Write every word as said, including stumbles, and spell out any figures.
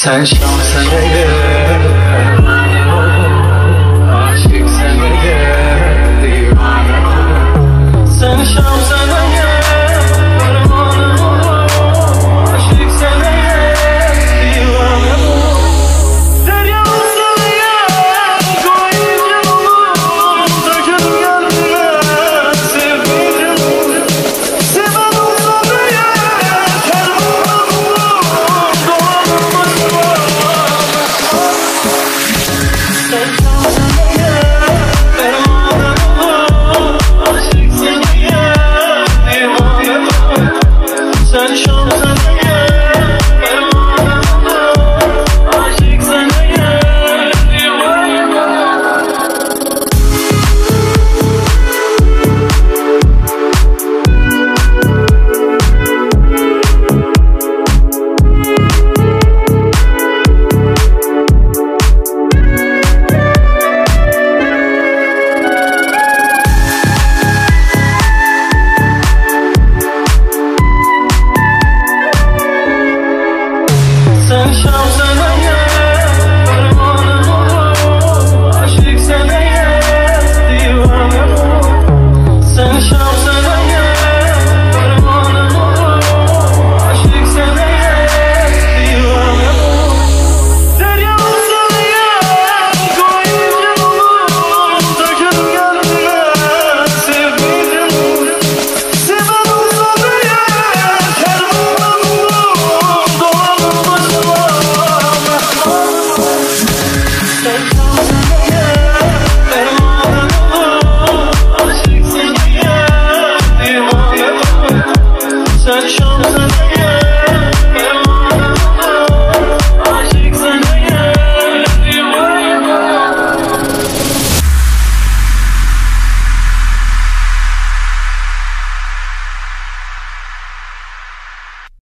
Sen şansa eğer, aşık sen eğer, divane olur. Sen şansa eğer, aşık sen eğer, divane olur. Deryasın eğer, koyunca olur, dökün gönlüme, sevdiğim olur. Seven olsam eğer, kervan olur, dolanımız var. Sen şansa eğer, derman olur, aşık sen eğer, divane olur. Sen şansa eğer, derman olur, aşık sen eğer, divane olur. Sen şansa